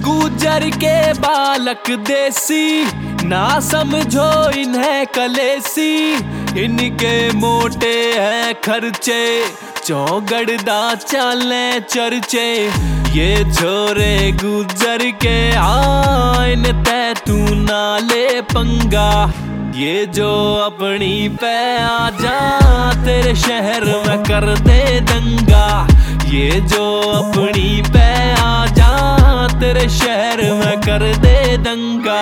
गुजर के बालक देसी, ना समझो इन्हें कलेसी। इनके मोटे हैं खर्चे, चौगड़दा चले चर्चे। ये छोरे गुजर के आइन तै तू ना ले पंगा। ये जो अपनी पे आ जा, तेरे शहर में कर दे दंगा। ये जो अपनी पे आ जा, तेरे शहर में कर दे दंगा।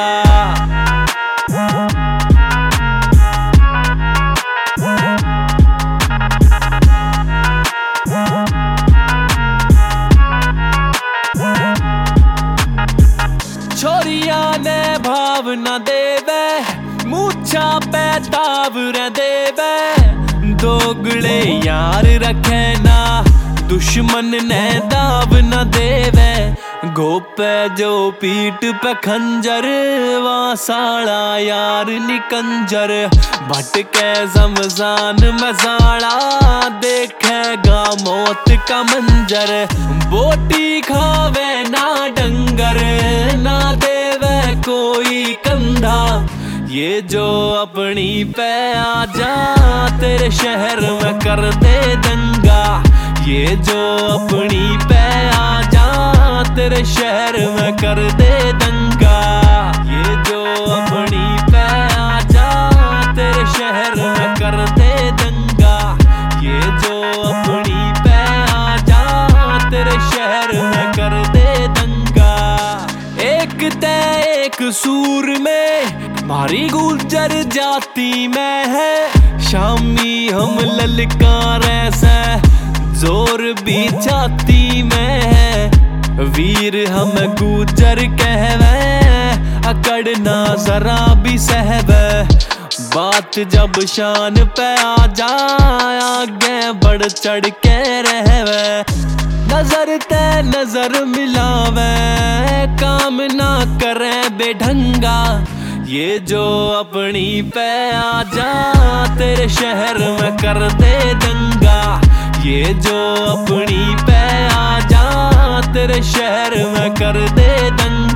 छोरिया ने भाव न देवे, मूछा पे तावर देवे। दोगले यार रखे ना, दुश्मन ने दाव न देवे। गोपे जो पीठ पे खंजर, वहाँ साड़ा यार निकंजर। भटके शमशान में साड़ा, देखेगा मौत का मंजर। बोटी खावे ना डंगर, ना देवे कोई कंधा। ये जो अपनी पे आ जा, तेरे शहर में कर दे दंगा। ये जो अपनी पे आ जा, तेरे शहर में कर दे दंगा। ये जो अपनी पे आ जा, तेरे शहर में कर दे दंगा। ये जो अपनी पे आ जा, तेरे शहर में कर दे दंगा। एक ते एक सूर में, मारी गुजर जाती में है। शामी हम ललकार ऐसा, जोर भी छाती में है। वीर हम गुजर कहवे, अकड़ना जरा भी सहवे। बात जब शान पे आ जाए, आगे बढ़ चढ़ के रहवे। नजर ते नजर मिलावे, काम ना करे बेढंगा। ये जो अपनी पे आ जा, तेरे शहर में कर दे दंगा। ये जो अपनी पे आ जा, तेरे शहर में कर दे दंगा।